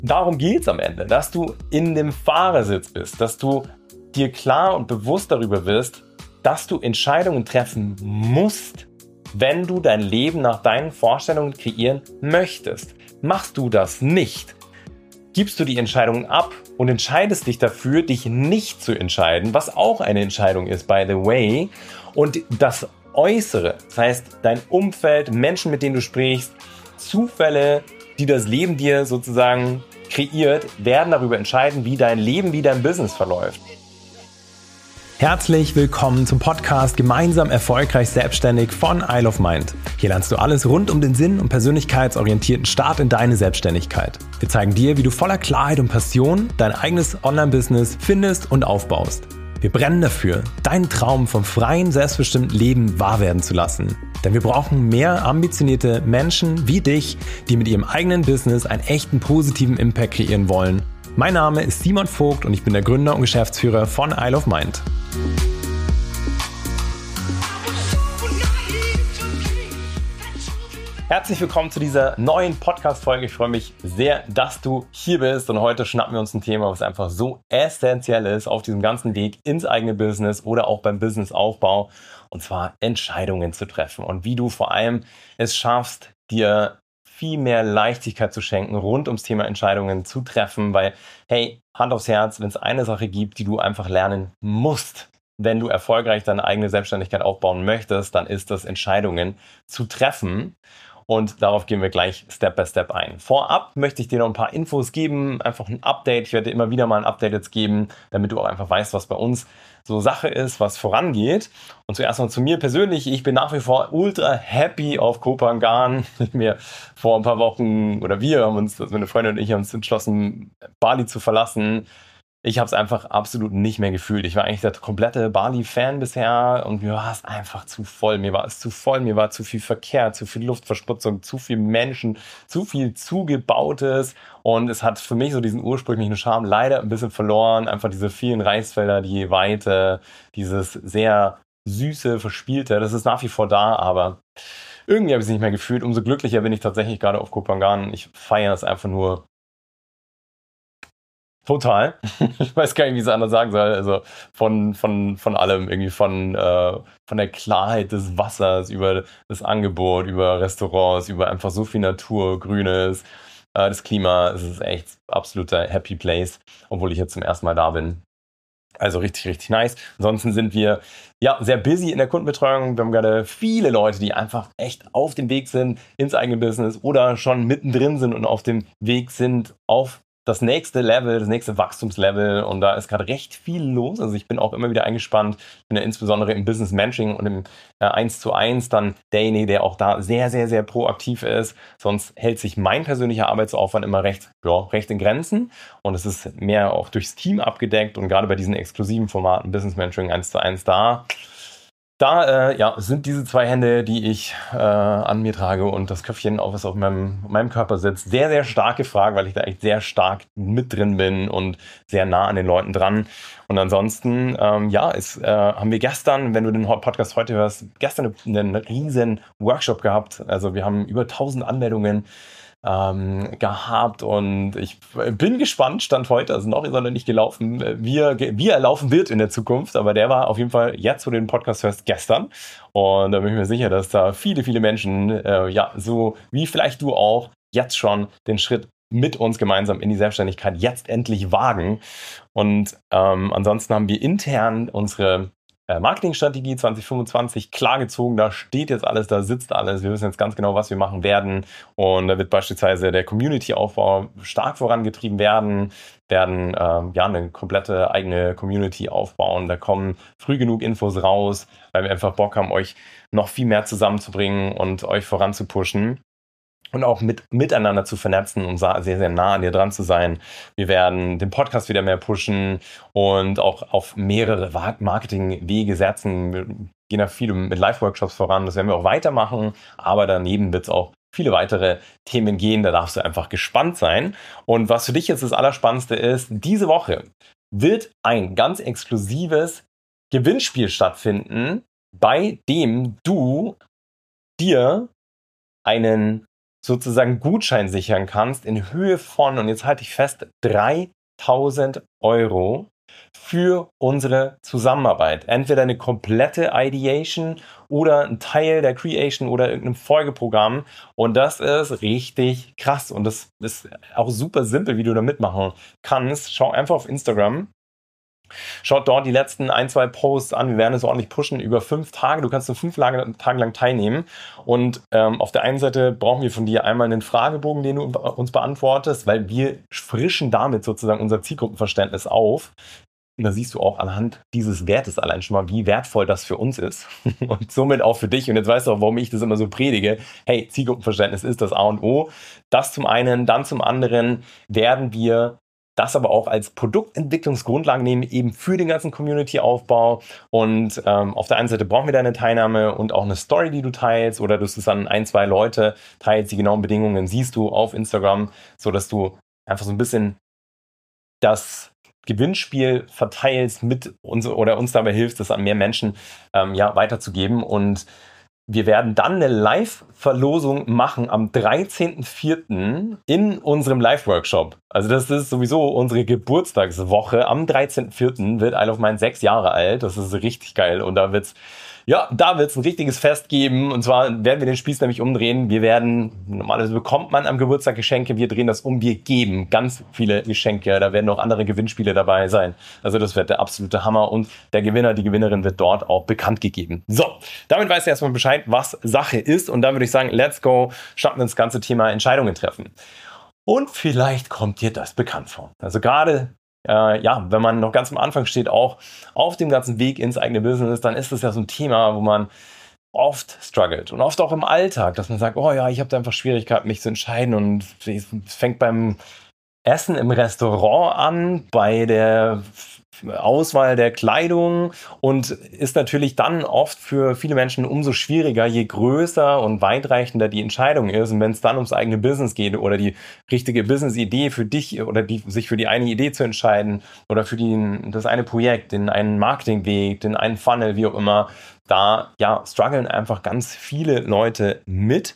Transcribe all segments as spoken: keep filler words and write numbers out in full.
darum geht es am Ende, dass du in dem Fahrersitz bist, dass du dir klar und bewusst darüber wirst, dass du Entscheidungen treffen musst, wenn du dein Leben nach deinen Vorstellungen kreieren möchtest. Machst du das nicht, gibst du die Entscheidungen ab und entscheidest dich dafür, dich nicht zu entscheiden, was auch eine Entscheidung ist, by the way, und das Äußere, das heißt dein Umfeld, Menschen, mit denen du sprichst, Zufälle, die das Leben dir sozusagen kreiert, werden darüber entscheiden, wie dein Leben, wie dein Business verläuft. Herzlich willkommen zum Podcast Gemeinsam erfolgreich selbstständig von Isle of Mind. Hier lernst du alles rund um den Sinn und persönlichkeitsorientierten Start in deine Selbstständigkeit. Wir zeigen dir, wie du voller Klarheit und Passion dein eigenes Online-Business findest und aufbaust. Wir brennen dafür, deinen Traum vom freien, selbstbestimmten Leben wahr werden zu lassen. Denn wir brauchen mehr ambitionierte Menschen wie dich, die mit ihrem eigenen Business einen echten positiven Impact kreieren wollen. Mein Name ist Simon Vogt und ich bin der Gründer und Geschäftsführer von Isle of Mind. Herzlich willkommen zu dieser neuen Podcast-Folge. Ich freue mich sehr, dass du hier bist. Und heute schnappen wir uns ein Thema, was einfach so essentiell ist auf diesem ganzen Weg ins eigene Business oder auch beim Businessaufbau. Und zwar Entscheidungen zu treffen und wie du vor allem es schaffst, dir viel mehr Leichtigkeit zu schenken rund ums Thema Entscheidungen zu treffen. Weil, hey, Hand aufs Herz, wenn es eine Sache gibt, die du einfach lernen musst, wenn du erfolgreich deine eigene Selbstständigkeit aufbauen möchtest, dann ist das, Entscheidungen zu treffen. Und darauf gehen wir gleich Step by Step ein. Vorab möchte ich dir noch ein paar Infos geben, einfach ein Update. Ich werde immer wieder mal ein Update jetzt geben, damit du auch einfach weißt, was bei uns so Sache ist, was vorangeht. Und zuerst mal zu mir persönlich. Ich bin nach wie vor ultra happy auf Koh Phangan. Mir vor ein paar Wochen, oder wir haben uns, also meine Freundin und ich, haben uns entschlossen, Bali zu verlassen. Ich habe es einfach absolut nicht mehr gefühlt. Ich war eigentlich der komplette Bali-Fan bisher und mir war es einfach zu voll. Mir war es zu voll, mir war zu viel Verkehr, zu viel Luftverschmutzung, zu viel Menschen, zu viel Zugebautes. Und es hat für mich so diesen ursprünglichen Charme leider ein bisschen verloren. Einfach diese vielen Reisfelder, die Weite, dieses sehr süße, verspielte, das ist nach wie vor da, aber irgendwie habe ich es nicht mehr gefühlt. Umso glücklicher bin ich tatsächlich gerade auf Koh Phangan. Ich feiere es einfach nur total. Ich weiß gar nicht, wie ich es anders sagen soll. Also von, von, von allem, irgendwie von, äh, von der Klarheit des Wassers, über das Angebot, über Restaurants, über einfach so viel Natur, Grünes, äh, das Klima. Es ist echt absoluter Happy Place, obwohl ich jetzt zum ersten Mal da bin. Also richtig, richtig nice. Ansonsten sind wir ja sehr busy in der Kundenbetreuung. Wir haben gerade viele Leute, die einfach echt auf dem Weg sind ins eigene Business oder schon mittendrin sind und auf dem Weg sind auf das nächste Level, das nächste Wachstumslevel, und da ist gerade recht viel los. Also ich bin auch immer wieder eingespannt, bin ja insbesondere im Business Mentoring und im äh, eins zu eins dann derjenige, der auch da sehr, sehr, sehr proaktiv ist. Sonst hält sich mein persönlicher Arbeitsaufwand immer recht, ja, recht in Grenzen, und es ist mehr auch durchs Team abgedeckt, und gerade bei diesen exklusiven Formaten Business Mentoring eins zu eins da Da äh, ja, sind diese zwei Hände, die ich äh, an mir trage, und das Köpfchen, auf was auf meinem, meinem Körper sitzt, sehr, sehr stark gefragt, weil ich da echt sehr stark mit drin bin und sehr nah an den Leuten dran. Und ansonsten, ähm, ja, ist, äh, haben wir gestern, wenn du den Podcast heute hörst, gestern einen riesen Workshop gehabt. Also wir haben über tausend Anmeldungen Ähm, gehabt, und ich bin gespannt, Stand heute, also noch ist er noch nicht gelaufen, wie er, wie er laufen wird in der Zukunft, aber der war auf jeden Fall jetzt, wo du den Podcast hörst, gestern, und da bin ich mir sicher, dass da viele, viele Menschen, äh, ja, so wie vielleicht du auch, jetzt schon den Schritt mit uns gemeinsam in die Selbstständigkeit jetzt endlich wagen. Und ähm, ansonsten haben wir intern unsere Marketingstrategie zwanzig fünfundzwanzig klargezogen, da steht jetzt alles, da sitzt alles, wir wissen jetzt ganz genau, was wir machen werden, und da wird beispielsweise der Community-Aufbau stark vorangetrieben werden, werden ähm, ja eine komplette eigene Community aufbauen, da kommen früh genug Infos raus, weil wir einfach Bock haben, euch noch viel mehr zusammenzubringen und euch voranzupushen. Und auch mit, miteinander zu vernetzen und sehr, sehr nah an dir dran zu sein. Wir werden den Podcast wieder mehr pushen und auch auf mehrere Marketingwege setzen. Wir gehen da viel mit Live-Workshops voran, das werden wir auch weitermachen. Aber daneben wird es auch viele weitere Themen gehen, da darfst du einfach gespannt sein. Und was für dich jetzt das Allerspannendste ist, diese Woche wird ein ganz exklusives Gewinnspiel stattfinden, bei dem du dir einen sozusagen Gutschein sichern kannst in Höhe von, und jetzt halte ich fest, dreitausend Euro für unsere Zusammenarbeit. Entweder eine komplette Ideation oder ein Teil der Creation oder irgendeinem Folgeprogramm. Und das ist richtig krass. Und das ist auch super simpel, wie du da mitmachen kannst. Schau einfach auf Instagram. Schaut dort die letzten ein, zwei Posts an. Wir werden es ordentlich pushen über fünf Tage. Du kannst nur fünf Tage lang teilnehmen. Und ähm, auf der einen Seite brauchen wir von dir einmal einen Fragebogen, den du uns beantwortest, weil wir frischen damit sozusagen unser Zielgruppenverständnis auf. Und da siehst du auch anhand dieses Wertes allein schon mal, wie wertvoll das für uns ist. Und somit auch für dich. Und jetzt weißt du auch, warum ich das immer so predige. Hey, Zielgruppenverständnis ist das A und O. Das zum einen. Dann zum anderen werden wir das aber auch als Produktentwicklungsgrundlage nehmen, eben für den ganzen Community-Aufbau. Und ähm, auf der einen Seite brauchen wir deine Teilnahme und auch eine Story, die du teilst, oder du es an ein, zwei Leute teilst. Die genauen Bedingungen siehst du auf Instagram, sodass du einfach so ein bisschen das Gewinnspiel verteilst mit uns oder uns dabei hilfst, das an mehr Menschen ähm, ja, weiterzugeben. Und wir werden dann eine Live-Verlosung machen am dreizehnten vierten in unserem Live-Workshop. Also das ist sowieso unsere Geburtstagswoche. Am dreizehnten vierten wird Isle of Mind sechs Jahre alt. Das ist richtig geil. Und da wird's Ja, da wird es ein richtiges Fest geben. Und zwar werden wir den Spieß nämlich umdrehen. Wir werden, normalerweise bekommt man am Geburtstag Geschenke. Wir drehen das um. Wir geben ganz viele Geschenke. Da werden noch andere Gewinnspiele dabei sein. Also das wird der absolute Hammer. Und der Gewinner, die Gewinnerin wird dort auch bekannt gegeben. So, damit weißt du erstmal Bescheid, was Sache ist. Und dann würde ich sagen, let's go, starten wir ins ganze Thema Entscheidungen treffen. Und vielleicht kommt dir das bekannt vor. Also gerade Äh, ja, wenn man noch ganz am Anfang steht, auch auf dem ganzen Weg ins eigene Business, dann ist das ja so ein Thema, wo man oft struggelt und oft auch im Alltag, dass man sagt, oh ja, ich habe da einfach Schwierigkeiten, mich zu entscheiden, und es fängt beim Essen im Restaurant an, bei der Auswahl der Kleidung, und ist natürlich dann oft für viele Menschen umso schwieriger, je größer und weitreichender die Entscheidung ist. Und wenn es dann ums eigene Business geht oder die richtige Business-Idee für dich oder die, sich für die eine Idee zu entscheiden oder für die, das eine Projekt, den einen Marketingweg, den einen Funnel, wie auch immer, da ja, strugglen einfach ganz viele Leute mit.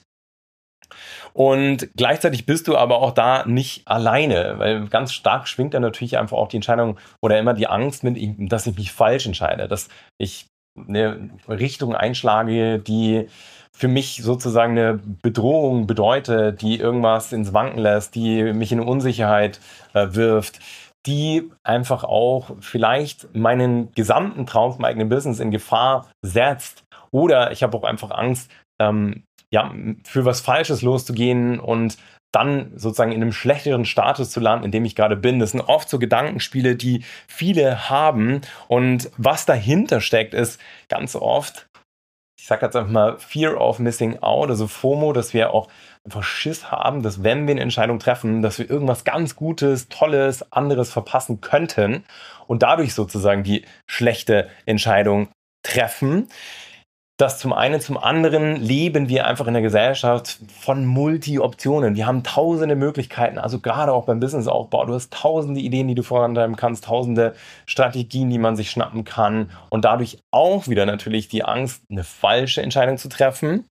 Und gleichzeitig bist du aber auch da nicht alleine, weil ganz stark schwingt dann natürlich einfach auch die Entscheidung oder immer die Angst mit, dass ich mich falsch entscheide, dass ich eine Richtung einschlage, die für mich sozusagen eine Bedrohung bedeutet, die irgendwas ins Wanken lässt, die mich in Unsicherheit äh, wirft, die einfach auch vielleicht meinen gesamten Traum vom eigenen Business in Gefahr setzt. Oder ich habe auch einfach Angst, ähm, ja, für was Falsches loszugehen und dann sozusagen in einem schlechteren Status zu landen, in dem ich gerade bin. Das sind oft so Gedankenspiele, die viele haben. Und was dahinter steckt, ist ganz oft, ich sage jetzt einfach mal, Fear of Missing Out, also FOMO, dass wir auch einfach Schiss haben, dass wenn wir eine Entscheidung treffen, dass wir irgendwas ganz Gutes, Tolles, anderes verpassen könnten und dadurch sozusagen die schlechte Entscheidung treffen. Das zum einen, zum anderen leben wir einfach in der Gesellschaft von Multi-Optionen. Wir haben tausende Möglichkeiten, also gerade auch beim Businessaufbau. Du hast tausende Ideen, die du vorantreiben kannst, tausende Strategien, die man sich schnappen kann, und dadurch auch wieder natürlich die Angst, eine falsche Entscheidung zu treffen.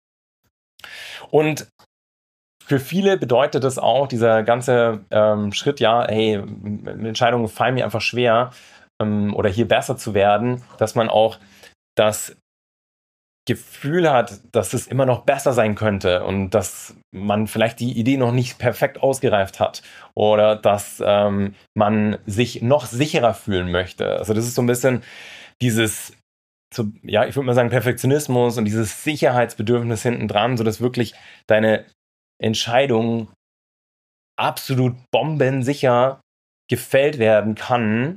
Und für viele bedeutet das auch, dieser ganze ähm, Schritt, ja, hey, Entscheidungen fallen mir einfach schwer, ähm, oder hier besser zu werden, dass man auch das Gefühl hat, dass es immer noch besser sein könnte und dass man vielleicht die Idee noch nicht perfekt ausgereift hat oder dass ähm, man sich noch sicherer fühlen möchte. Also das ist so ein bisschen dieses, so, ja, ich würde mal sagen, Perfektionismus und dieses Sicherheitsbedürfnis hinten dran, sodass wirklich deine Entscheidung absolut bombensicher gefällt werden kann.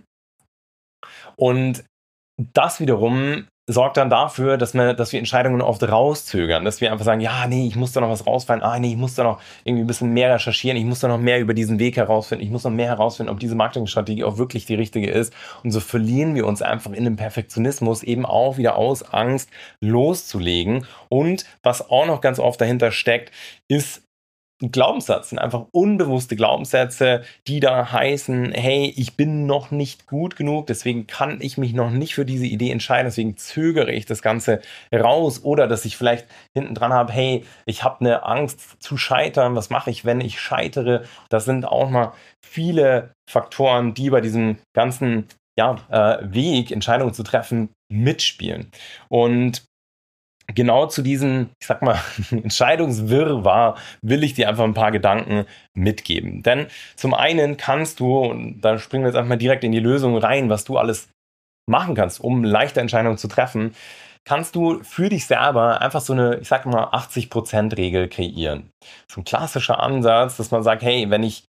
Und das wiederum sorgt dann dafür, dass wir, dass wir Entscheidungen oft rauszögern, dass wir einfach sagen, ja, nee, ich muss da noch was rausfinden, ah, nee, ich muss da noch irgendwie ein bisschen mehr recherchieren, ich muss da noch mehr über diesen Weg herausfinden, ich muss noch mehr herausfinden, ob diese Marketingstrategie auch wirklich die richtige ist. Und so verlieren wir uns einfach in dem Perfektionismus eben auch wieder aus Angst loszulegen. Und was auch noch ganz oft dahinter steckt, ist ein Glaubenssatz, sind einfach unbewusste Glaubenssätze, die da heißen, hey, ich bin noch nicht gut genug, deswegen kann ich mich noch nicht für diese Idee entscheiden, deswegen zögere ich das Ganze raus. Oder dass ich vielleicht hinten dran habe, hey, ich habe eine Angst zu scheitern, was mache ich, wenn ich scheitere? Das sind auch mal viele Faktoren, die bei diesem ganzen ja, äh, Weg, Entscheidungen zu treffen, mitspielen. Und genau zu diesem, ich sag mal, Entscheidungswirrwarr will ich dir einfach ein paar Gedanken mitgeben. Denn zum einen kannst du, und da springen wir jetzt einfach mal direkt in die Lösung rein, was du alles machen kannst, um leichte Entscheidungen zu treffen, kannst du für dich selber einfach so eine, ich sag mal, achtzig-Prozent-Regel kreieren. So ein klassischer Ansatz, dass man sagt, hey, wenn ich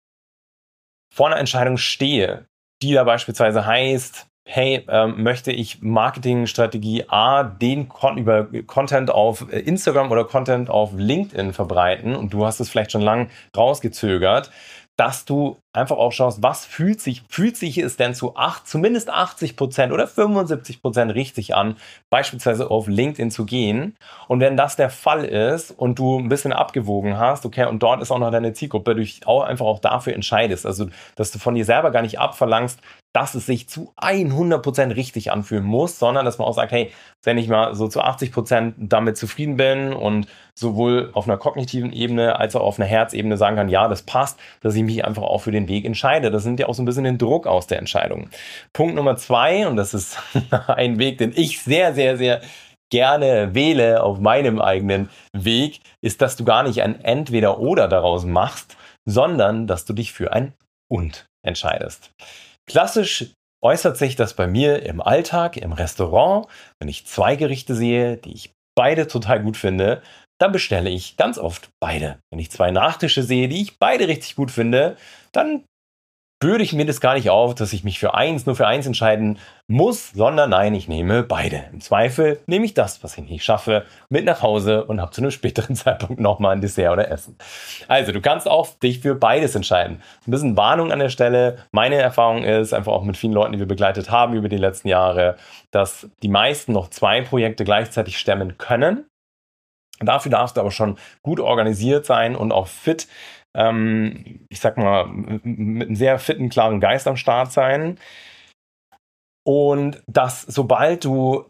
vor einer Entscheidung stehe, die da beispielsweise heißt, hey, ähm, möchte ich Marketingstrategie A, den Con- über Content auf Instagram oder Content auf LinkedIn verbreiten und du hast es vielleicht schon lang rausgezögert, dass du einfach auch schaust, was fühlt sich, fühlt sich es denn zu acht, zumindest achtzig Prozent oder fünfundsiebzig Prozent richtig an, beispielsweise auf LinkedIn zu gehen. Und wenn das der Fall ist und du ein bisschen abgewogen hast, okay, und dort ist auch noch deine Zielgruppe, du dich auch einfach auch dafür entscheidest, also dass du von dir selber gar nicht abverlangst, dass es sich zu hundert Prozent richtig anfühlen muss, sondern dass man auch sagt, hey, wenn ich mal so zu achtzig Prozent damit zufrieden bin und sowohl auf einer kognitiven Ebene als auch auf einer Herzebene sagen kann, ja, das passt, dass ich mich einfach auch für den Weg entscheide. Das nimmt ja auch so ein bisschen den Druck aus der Entscheidung. Punkt Nummer zwei, und das ist ein Weg, den ich sehr, sehr, sehr gerne wähle auf meinem eigenen Weg, ist, dass du gar nicht ein Entweder-Oder daraus machst, sondern dass du dich für ein Und entscheidest. Klassisch äußert sich das bei mir im Alltag, im Restaurant, wenn ich zwei Gerichte sehe, die ich beide total gut finde, dann bestelle ich ganz oft beide. Wenn ich zwei Nachtische sehe, die ich beide richtig gut finde, dann bürde ich mir das gar nicht auf, dass ich mich für eins, nur für eins entscheiden muss, sondern nein, ich nehme beide. Im Zweifel nehme ich das, was ich nicht schaffe, mit nach Hause und habe zu einem späteren Zeitpunkt nochmal ein Dessert oder Essen. Also du kannst auch dich für beides entscheiden. Ein bisschen Warnung an der Stelle. Meine Erfahrung ist, einfach auch mit vielen Leuten, die wir begleitet haben über die letzten Jahre, dass die meisten noch zwei Projekte gleichzeitig stemmen können. Dafür darfst du aber schon gut organisiert sein und auch fit, ähm, ich sag mal, mit einem sehr fitten, klaren Geist am Start sein. Und dass sobald du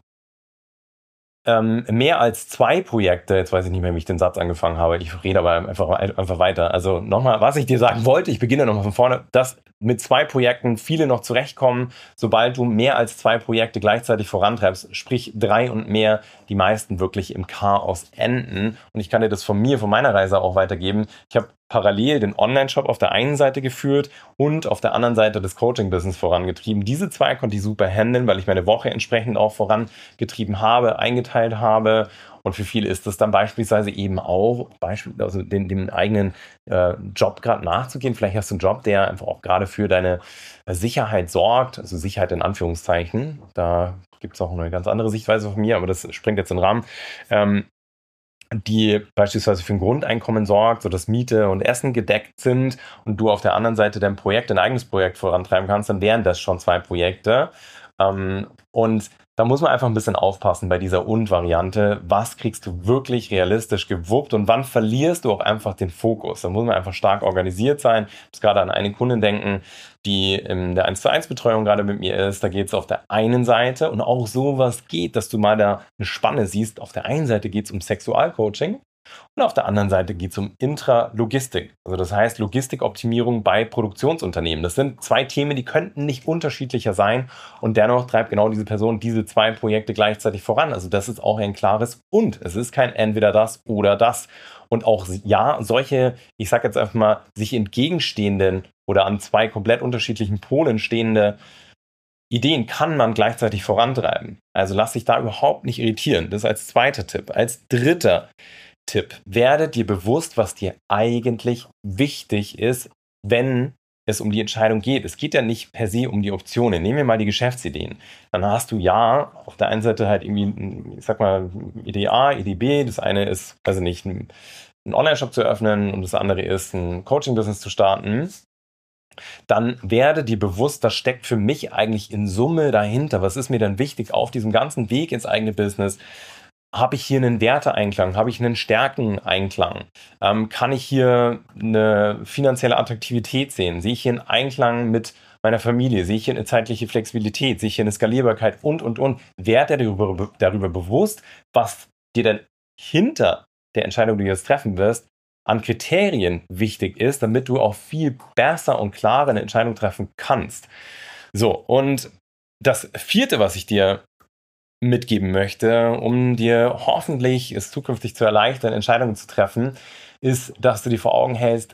ähm, mehr als zwei Projekte, jetzt weiß ich nicht mehr, wie ich den Satz angefangen habe, ich rede aber einfach, einfach weiter. Also nochmal, was ich dir sagen wollte, ich beginne nochmal von vorne, dass mit zwei Projekten viele noch zurechtkommen, sobald du mehr als zwei Projekte gleichzeitig vorantreibst, sprich drei und mehr, die meisten wirklich im Chaos enden. Und ich kann dir das von mir, von meiner Reise auch weitergeben. Ich habe parallel den Online-Shop auf der einen Seite geführt und auf der anderen Seite das Coaching-Business vorangetrieben. Diese zwei konnte ich super handeln, weil ich meine Woche entsprechend auch vorangetrieben habe, eingeteilt habe. Und für viele ist das dann beispielsweise eben auch, also den, dem eigenen äh, Job gerade nachzugehen. Vielleicht hast du einen Job, der einfach auch gerade für deine Sicherheit sorgt, also Sicherheit in Anführungszeichen. Da gibt es auch eine ganz andere Sichtweise von mir, aber das springt jetzt in den Rahmen. Ähm, die beispielsweise für ein Grundeinkommen sorgt, sodass Miete und Essen gedeckt sind und du auf der anderen Seite dein Projekt, dein eigenes Projekt vorantreiben kannst, dann wären das schon zwei Projekte. Ähm, und da muss man einfach ein bisschen aufpassen bei dieser Und-Variante. Was kriegst du wirklich realistisch gewuppt und wann verlierst du auch einfach den Fokus? Da muss man einfach stark organisiert sein. Ich muss gerade an eine Kundin denken, die in der eins zu eins Betreuung gerade mit mir ist. Da geht es auf der einen Seite und auch sowas geht, dass du mal da eine Spanne siehst. Auf der einen Seite geht es um Sexualcoaching. Und auf der anderen Seite geht es um Intralogistik. Also das heißt Logistikoptimierung bei Produktionsunternehmen. Das sind zwei Themen, die könnten nicht unterschiedlicher sein. Und dennoch treibt genau diese Person diese zwei Projekte gleichzeitig voran. Also das ist auch ein klares Und. Es ist kein entweder das oder das. Und auch ja, solche, ich sage jetzt einfach mal, sich entgegenstehenden oder an zwei komplett unterschiedlichen Polen stehende Ideen kann man gleichzeitig vorantreiben. Also lass dich da überhaupt nicht irritieren. Das als zweiter Tipp. Als dritter Tipp, werde dir bewusst, was dir eigentlich wichtig ist, wenn es um die Entscheidung geht. Es geht ja nicht per se um die Optionen. Nehmen wir mal die Geschäftsideen. Dann hast du ja auf der einen Seite halt irgendwie, ich sag mal, Idee A, Idee B. Das eine ist, weiß ich nicht, einen Online-Shop zu eröffnen und das andere ist, ein Coaching-Business zu starten. Dann werde dir bewusst, das steckt für mich eigentlich in Summe dahinter. Was ist mir denn wichtig auf diesem ganzen Weg ins eigene Business? habe ich hier einen Werteeinklang? Habe ich einen Stärkeneinklang? Ähm, kann ich hier eine finanzielle Attraktivität sehen? Sehe ich hier einen Einklang mit meiner Familie? Sehe ich hier eine zeitliche Flexibilität? Sehe ich hier eine Skalierbarkeit? Und, und, und. Werd dir darüber, darüber bewusst, was dir denn hinter der Entscheidung, die du jetzt treffen wirst, an Kriterien wichtig ist, damit du auch viel besser und klarer eine Entscheidung treffen kannst. So, und das vierte, was ich dir mitgeben möchte, um dir hoffentlich es zukünftig zu erleichtern, Entscheidungen zu treffen, ist, dass du dir vor Augen hältst,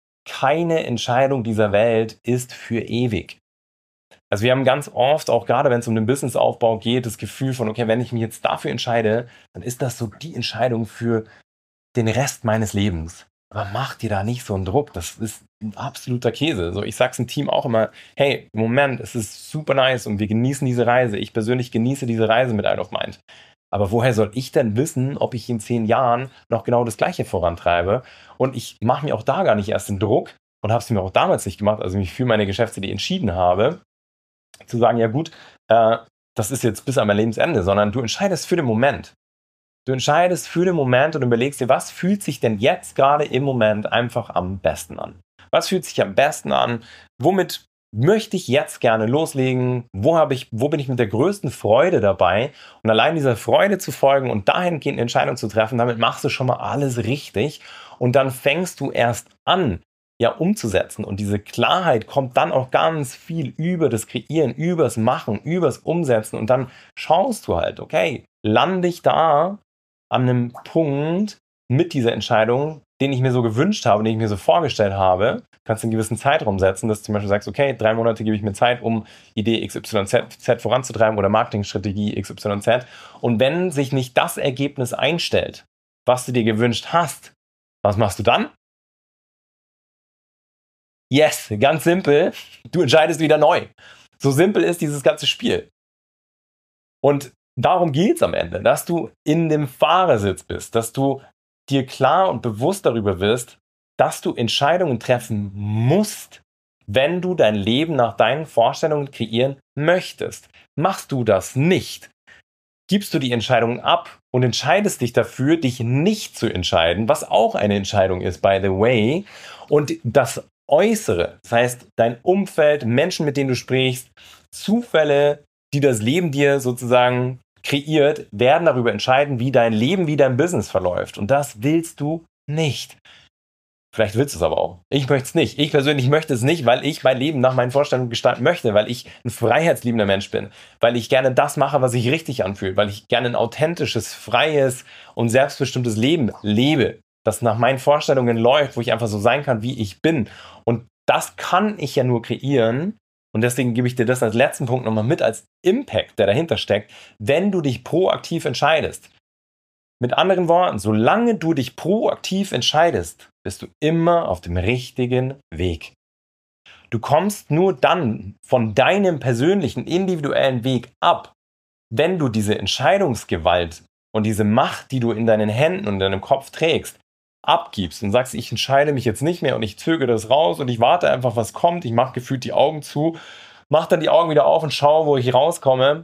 keine Entscheidung dieser Welt ist für ewig. Also wir haben ganz oft, auch gerade wenn es um den Businessaufbau geht, das Gefühl von, okay, wenn ich mich jetzt dafür entscheide, dann ist das so die Entscheidung für den Rest meines Lebens. Aber mach dir da nicht so einen Druck. Das ist ein absoluter Käse. So, ich sag's im Team auch immer, hey, im Moment, es ist super nice und wir genießen diese Reise. Ich persönlich genieße diese Reise mit Isle of Mind. Aber woher soll ich denn wissen, ob ich in zehn Jahren noch genau das Gleiche vorantreibe? Und ich mache mir auch da gar nicht erst den Druck und habe es mir auch damals nicht gemacht, als ich mich für meine Geschäftsidee entschieden habe, zu sagen, ja gut, äh, das ist jetzt bis an mein Lebensende, sondern du entscheidest für den Moment. Du entscheidest für den Moment und überlegst dir, was fühlt sich denn jetzt gerade im Moment einfach am besten an? Was fühlt sich am besten an? Womit möchte ich jetzt gerne loslegen? Wo habe ich, wo bin ich mit der größten Freude dabei? Und allein dieser Freude zu folgen und dahingehend eine Entscheidung zu treffen, damit machst du schon mal alles richtig. Und dann fängst du erst an, ja, umzusetzen. Und diese Klarheit kommt dann auch ganz viel über das Kreieren, übers Machen, übers Umsetzen. Und dann schaust du halt, okay, lande ich da an einem Punkt mit dieser Entscheidung, den ich mir so gewünscht habe, den ich mir so vorgestellt habe. Du kannst einen gewissen Zeitraum setzen, dass du zum Beispiel sagst, okay, drei Monate gebe ich mir Zeit, um Idee X Y Z voranzutreiben oder Marketingstrategie X Y Z. Und wenn sich nicht das Ergebnis einstellt, was du dir gewünscht hast, was machst du dann? Yes, ganz simpel. Du entscheidest wieder neu. So simpel ist dieses ganze Spiel. Und darum geht es am Ende, dass du in dem Fahrersitz bist, dass du dir klar und bewusst darüber wirst, dass du Entscheidungen treffen musst, wenn du dein Leben nach deinen Vorstellungen kreieren möchtest. Machst du das nicht, gibst du die Entscheidung ab und entscheidest dich dafür, dich nicht zu entscheiden, was auch eine Entscheidung ist, by the way, und das Äußere, das heißt dein Umfeld, Menschen, mit denen du sprichst, Zufälle, die das Leben dir sozusagen kreiert, werden darüber entscheiden, wie dein Leben, wie dein Business verläuft. Und das willst du nicht. Vielleicht willst du es aber auch. Ich möchte es nicht. Ich persönlich möchte es nicht, weil ich mein Leben nach meinen Vorstellungen gestalten möchte, weil ich ein freiheitsliebender Mensch bin, weil ich gerne das mache, was sich richtig anfühlt, weil ich gerne ein authentisches, freies und selbstbestimmtes Leben lebe, das nach meinen Vorstellungen läuft, wo ich einfach so sein kann, wie ich bin. Und das kann ich ja nur kreieren. Und deswegen gebe ich dir das als letzten Punkt nochmal mit als Impact, der dahinter steckt, wenn du dich proaktiv entscheidest. Mit anderen Worten, solange du dich proaktiv entscheidest, bist du immer auf dem richtigen Weg. Du kommst nur dann von deinem persönlichen, individuellen Weg ab, wenn du diese Entscheidungsgewalt und diese Macht, die du in deinen Händen und in deinem Kopf trägst, abgibst und sagst, ich entscheide mich jetzt nicht mehr und ich zögere das raus und ich warte einfach, was kommt, ich mache gefühlt die Augen zu, mach dann die Augen wieder auf und schau, wo ich rauskomme.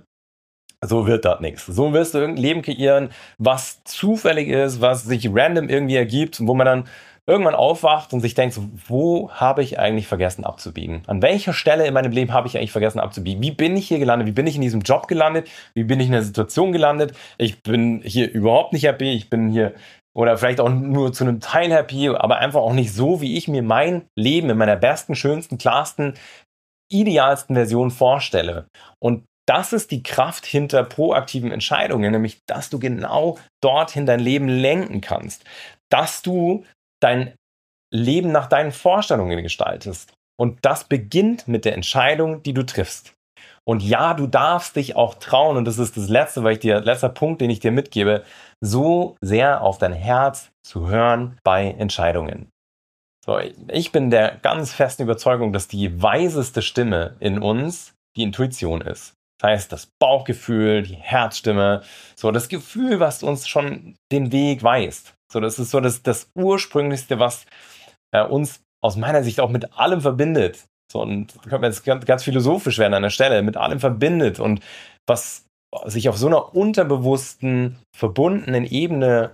So wird das nichts. So wirst du irgendein Leben kreieren, was zufällig ist, was sich random irgendwie ergibt, wo man dann irgendwann aufwacht und sich denkt, so, wo habe ich eigentlich vergessen abzubiegen? An welcher Stelle in meinem Leben habe ich eigentlich vergessen abzubiegen? Wie bin ich hier gelandet? Wie bin ich in diesem Job gelandet? Wie bin ich in der Situation gelandet? Ich bin hier überhaupt nicht happy. Ich bin hier oder vielleicht auch nur zu einem Teil happy, aber einfach auch nicht so, wie ich mir mein Leben in meiner besten, schönsten, klarsten, idealsten Version vorstelle. Und das ist die Kraft hinter proaktiven Entscheidungen, nämlich, dass du genau dorthin dein Leben lenken kannst. Dass du dein Leben nach deinen Vorstellungen gestaltest. Und das beginnt mit der Entscheidung, die du triffst. Und ja, du darfst dich auch trauen, und das ist das letzte, weil ich dir, letzter Punkt, den ich dir mitgebe, so sehr auf dein Herz zu hören bei Entscheidungen. So, ich bin der ganz festen Überzeugung, dass die weiseste Stimme in uns die Intuition ist. Das heißt, das Bauchgefühl, die Herzstimme, so das Gefühl, was uns schon den Weg weist. So, das ist so das, das Ursprünglichste, was äh, uns aus meiner Sicht auch mit allem verbindet. So, und da können wir jetzt ganz, ganz philosophisch werden an der Stelle, mit allem verbindet und was sich auf so einer unterbewussten, verbundenen Ebene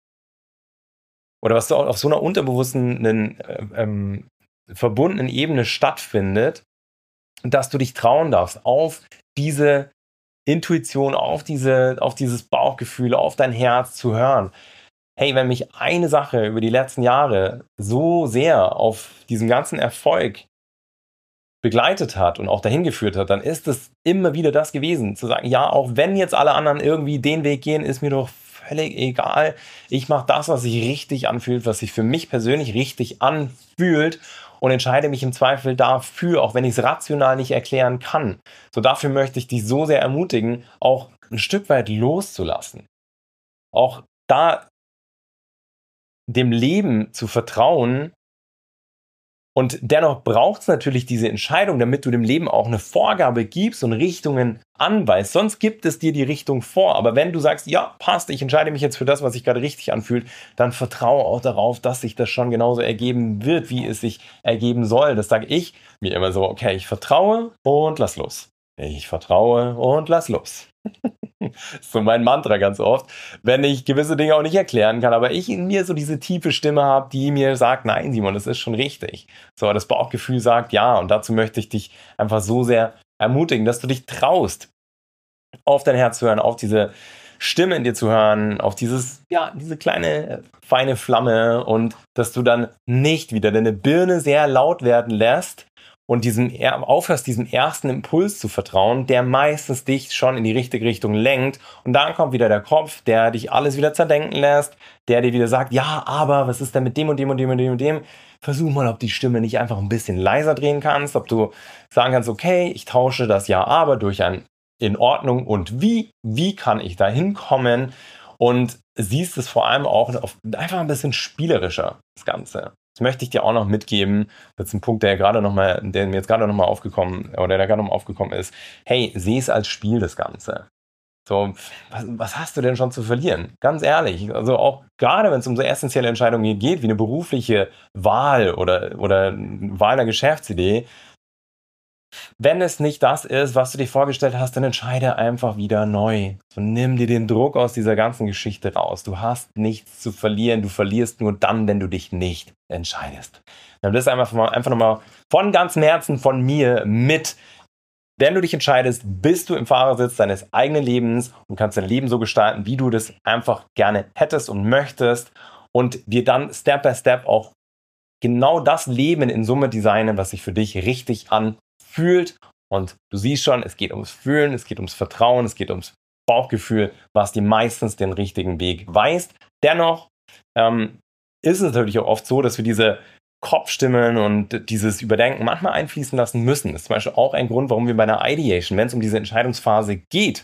oder was auf so einer unterbewussten, äh, ähm, verbundenen Ebene stattfindet, dass du dich trauen darfst, auf diese Intuition, auf diese, auf dieses Bauchgefühl, auf dein Herz zu hören. Hey, wenn mich eine Sache über die letzten Jahre so sehr auf diesen ganzen Erfolg begleitet hat und auch dahin geführt hat, dann ist es immer wieder das gewesen, zu sagen, ja, auch wenn jetzt alle anderen irgendwie den Weg gehen, ist mir doch völlig egal. Ich mache das, was sich richtig anfühlt, was sich für mich persönlich richtig anfühlt und entscheide mich im Zweifel dafür, auch wenn ich es rational nicht erklären kann. So, dafür möchte ich dich so sehr ermutigen, auch ein Stück weit loszulassen. Auch da dem Leben zu vertrauen. Und dennoch braucht es natürlich diese Entscheidung, damit du dem Leben auch eine Vorgabe gibst und Richtungen anweist. Sonst gibt es dir die Richtung vor. Aber wenn du sagst, ja, passt, ich entscheide mich jetzt für das, was sich gerade richtig anfühlt, dann vertraue auch darauf, dass sich das schon genauso ergeben wird, wie es sich ergeben soll. Das sage ich mir immer so, okay, ich vertraue und lass los. Ich vertraue und lass los. Das ist so mein Mantra ganz oft, wenn ich gewisse Dinge auch nicht erklären kann, aber ich in mir so diese tiefe Stimme habe, die mir sagt, nein, Simon, das ist schon richtig. So, das Bauchgefühl sagt ja, und dazu möchte ich dich einfach so sehr ermutigen, dass du dich traust, auf dein Herz zu hören, auf diese Stimme in dir zu hören, auf dieses, ja, diese kleine feine Flamme und dass du dann nicht wieder deine Birne sehr laut werden lässt und diesem, aufhörst, diesem ersten Impuls zu vertrauen, der meistens dich schon in die richtige Richtung lenkt. Und dann kommt wieder der Kopf, der dich alles wieder zerdenken lässt, der dir wieder sagt, ja, aber was ist denn mit dem und dem und dem und dem und dem? Versuch mal, ob die Stimme nicht einfach ein bisschen leiser drehen kannst, ob du sagen kannst, okay, ich tausche das Ja, aber durch ein in Ordnung und wie, wie kann ich da hinkommen? Und siehst es vor allem auch auf, einfach ein bisschen spielerischer, das Ganze. Das möchte ich dir auch noch mitgeben. Das ist ein Punkt, der gerade noch mal, der mir jetzt gerade noch mal aufgekommen oder der gerade noch mal aufgekommen ist. Hey, sieh es als Spiel, das Ganze. So, was, was hast du denn schon zu verlieren? Ganz ehrlich. Also auch gerade, wenn es um so essentielle Entscheidungen geht, wie eine berufliche Wahl oder, oder Wahl einer Geschäftsidee. Wenn es nicht das ist, was du dir vorgestellt hast, dann entscheide einfach wieder neu. So, nimm dir den Druck aus dieser ganzen Geschichte raus. Du hast nichts zu verlieren. Du verlierst nur dann, wenn du dich nicht entscheidest. Dann das einfach, mal, einfach nochmal von ganzem Herzen von mir mit. Wenn du dich entscheidest, bist du im Fahrersitz deines eigenen Lebens und kannst dein Leben so gestalten, wie du das einfach gerne hättest und möchtest und dir dann Step by Step auch genau das Leben in Summe designen, was sich für dich richtig anfühlt. Fühlt und du siehst schon, es geht ums Fühlen, es geht ums Vertrauen, es geht ums Bauchgefühl, was dir meistens den richtigen Weg weist. Dennoch ähm, ist es natürlich auch oft so, dass wir diese Kopfstimmen und dieses Überdenken manchmal einfließen lassen müssen. Das ist zum Beispiel auch ein Grund, warum wir bei einer Ideation, wenn es um diese Entscheidungsphase geht,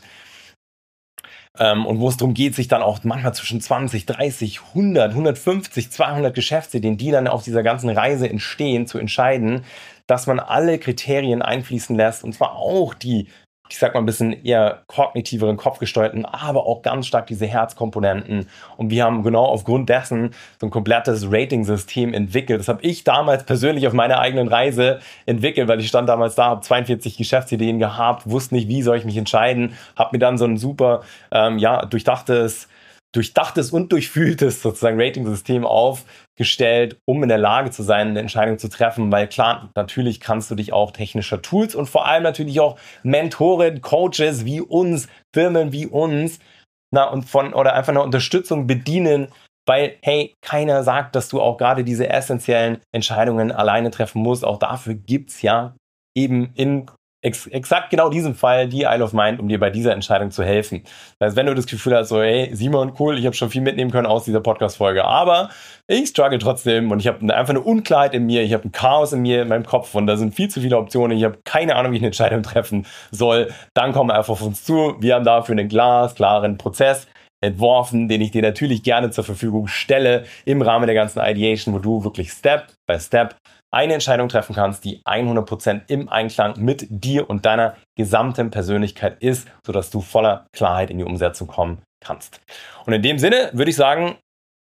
ähm, und wo es darum geht, sich dann auch manchmal zwischen zwanzig, dreißig, hundert, hundertfünfzig, zweihundert Geschäftsideen, die dann auf dieser ganzen Reise entstehen, zu entscheiden, dass man alle Kriterien einfließen lässt und zwar auch die, ich sag mal ein bisschen eher kognitiveren, kopfgesteuerten, aber auch ganz stark diese Herzkomponenten. Und wir haben genau aufgrund dessen so ein komplettes Rating-System entwickelt. Das habe ich damals persönlich auf meiner eigenen Reise entwickelt, weil ich stand damals da, habe zweiundvierzig Geschäftsideen gehabt, wusste nicht, wie soll ich mich entscheiden, habe mir dann so ein super, ähm, ja, durchdachtes durchdachtes und durchfühltes sozusagen Rating-System aufgestellt, um in der Lage zu sein, eine Entscheidung zu treffen, weil klar, natürlich kannst du dich auch technischer Tools und vor allem natürlich auch Mentoren, Coaches wie uns, Firmen wie uns, na, und von oder einfach eine Unterstützung bedienen, weil, hey, keiner sagt, dass du auch gerade diese essentiellen Entscheidungen alleine treffen musst. Auch dafür gibt's ja eben in Ex- exakt genau diesem Fall die Isle of Mind, um dir bei dieser Entscheidung zu helfen. Das heißt, wenn du das Gefühl hast, so, hey, Simon, cool, ich habe schon viel mitnehmen können aus dieser Podcast-Folge, aber ich struggle trotzdem und ich habe einfach eine Unklarheit in mir, ich habe ein Chaos in mir, in meinem Kopf und da sind viel zu viele Optionen, ich habe keine Ahnung, wie ich eine Entscheidung treffen soll, dann komm einfach auf uns zu. Wir haben dafür einen glasklaren Prozess entworfen, den ich dir natürlich gerne zur Verfügung stelle im Rahmen der ganzen Ideation, wo du wirklich Step by Step eine Entscheidung treffen kannst, die hundert Prozent im Einklang mit dir und deiner gesamten Persönlichkeit ist, sodass du voller Klarheit in die Umsetzung kommen kannst. Und in dem Sinne würde ich sagen,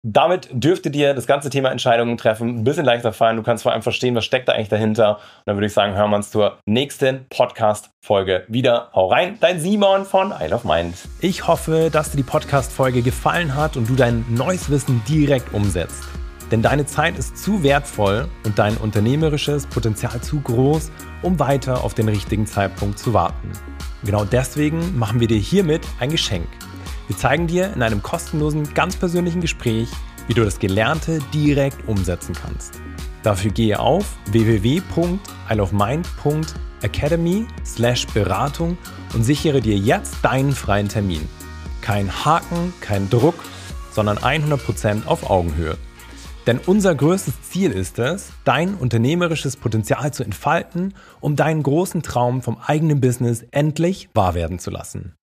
Damit dürfte dir das ganze Thema Entscheidungen treffen ein bisschen leichter fallen. Du kannst vor allem verstehen, was steckt da eigentlich dahinter. Und dann würde ich sagen, hören wir uns zur nächsten Podcast-Folge wieder. Hau rein, dein Simon von Isle of Mind. Ich hoffe, dass dir die Podcast-Folge gefallen hat und du dein neues Wissen direkt umsetzt. Denn deine Zeit ist zu wertvoll und dein unternehmerisches Potenzial zu groß, um weiter auf den richtigen Zeitpunkt zu warten. Genau deswegen machen wir dir hiermit ein Geschenk. Wir zeigen dir in einem kostenlosen, ganz persönlichen Gespräch, wie du das Gelernte direkt umsetzen kannst. Dafür gehe auf w w w punkt isleofmind punkt academy slash Beratung und sichere dir jetzt deinen freien Termin. Kein Haken, kein Druck, sondern hundert Prozent auf Augenhöhe. Denn unser größtes Ziel ist es, dein unternehmerisches Potenzial zu entfalten, um deinen großen Traum vom eigenen Business endlich wahr werden zu lassen.